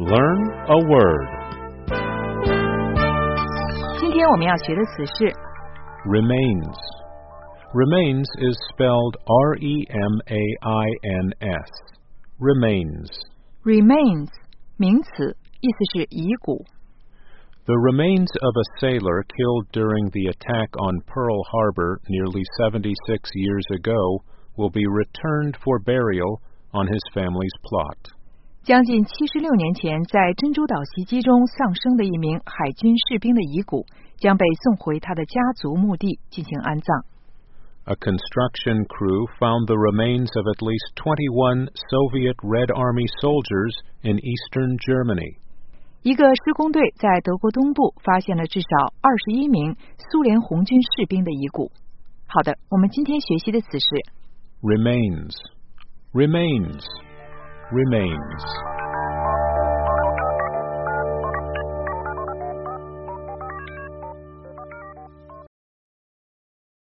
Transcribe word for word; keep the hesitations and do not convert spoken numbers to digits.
Learn a word. 今天我们要学的词是 Remains. Remains is spelled R E M A I N S. Remains. remains 名词，意思是遗骨。 The remains of a sailor killed during the attack on Pearl Harbor nearly seventy-six years ago will be returned for burial on his family's plot. 将近七十六年前在珍珠岛袭击中丧生的一名海军士兵的遗骨将被送回他的家族墓地进行安葬。 A construction crew found the remains of at least twenty-one Soviet Red Army soldiers in eastern Germany. 一个施工队在德国东部发现了至少二十一名苏联红军士兵的遗骨。好的，我们今天学习的词是 Remains. Remains. Remains.